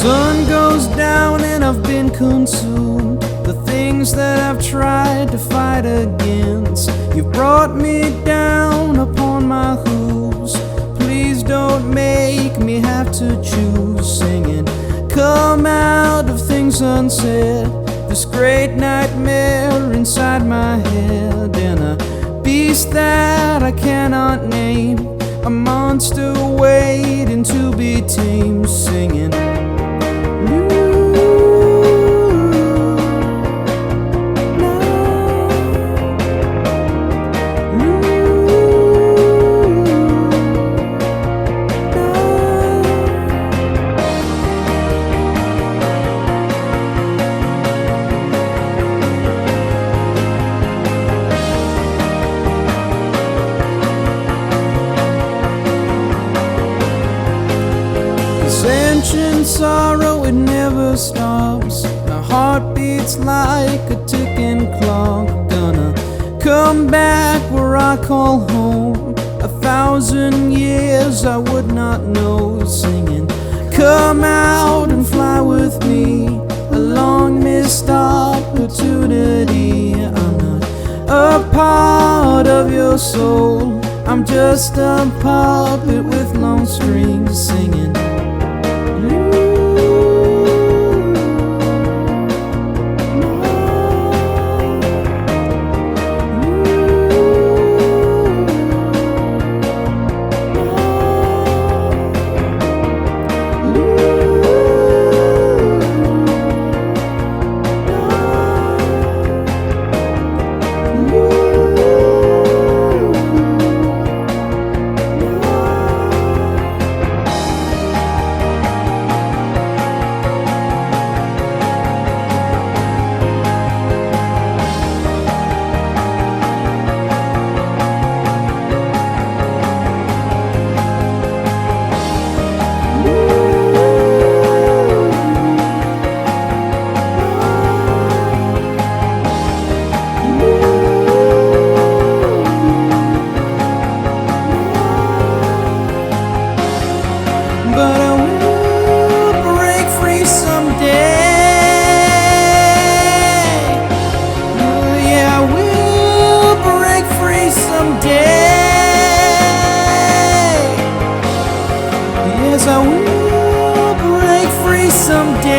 sun goes down and I've been consumed. The things that I've tried to fight against, you've brought me down upon my hooves. Please don't make me have to choose. Singing, come out of things unsaid, this great nightmare inside my head, and a beast that I cannot name, a monster waiting to be tamed. Singing, ancient sorrow, it never stops. My heart beats like a ticking clock. Gonna come back where I call home. 1,000 years I would not know. Singing, come out and fly with me, a long missed opportunity. I'm not a part of your soul, I'm just a puppet with long strings. Singing, but I will break free someday. Oh, yeah, I will break free someday. Yes, I will break free someday.